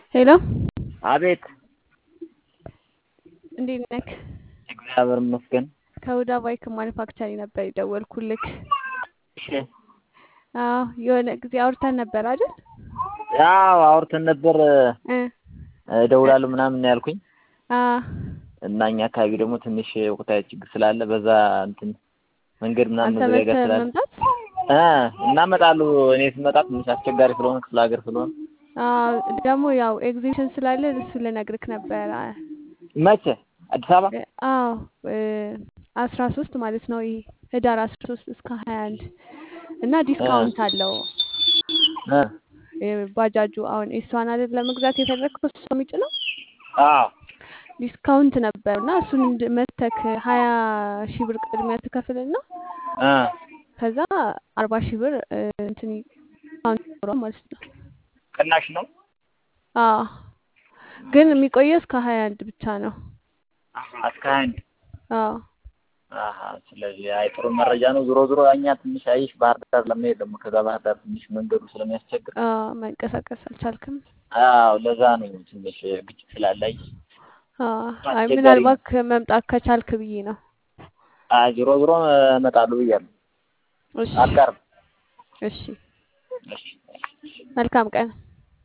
ሄሎ አቤት እንዴት ነህ? እግዚአብሔር ይመስገን። ከሁዳ ባይክ ማኒፋክቸሪንግ ነበር የደወልኩልክ። እሺ አዎ የሆነ ጊዜ አውርተን ነበር አይደል? ያው አውርተን ነበር እ እደውላለሁ ምናምን ያልኩኝ አ እና እኛ አካባቢ ደግሞ ትንሽ ወቅታዊ ችግር ስላለ በዛ እንትን መንገድ ምናምን አንተ መዘጋጋት መተህ ስላለ መምጣት እናመጣለሁ። እኔ ስመጣ ትንሽ አስቸጋሪ ስለሆነ ክፍለ ሀገር ስለሆነ ደግሞ ያው ኤግዚቢሽን ስላለ እሱ ልነግርክ ነበር። መቼ አዲስ አበባ? አዎ 13 ማለት ነው። ይሄ ህዳር 13 እስከ 21 እና ዲስካውንት አለው። ባጃጁ አሁን እሷን አይደል ለመግዛት የፈለግከው እሷ የሚጭነው አዎ ዲስካውንት ነበር እና እሱን መተክ 20 ሺህ ብር ቅድሚያ ትከፍልና ከዛ 40 ሺህ ብር እንትን ዲስካውንት ይኖረዋል ማለት ነው። ቅናሽ ነው። አዎ ግን የሚቆየው እስከ 21 ብቻ ነው። እስከ 21 አዎ ስለዚህ አይ ጥሩ መረጃ ነው። ዞሮ ዞሮ እኛ ትንሽ አይሽ ባህር ዳር ለመሄድ ደግሞ ከዛ ባህር ዳር ትንሽ መንገዱ ስለሚያስቸግር መንቀሳቀስ አልቻልክም። አዎ ለዛ ነው ትንሽ ግጭት ስላለኝ አይ ምናልባት መምጣት ከቻልክ ብዬ ነው። ዞሮ ዞሮ እመጣለሁ ብያለሁ። እሺ አልቀርም። እሺ መልካም ቀን።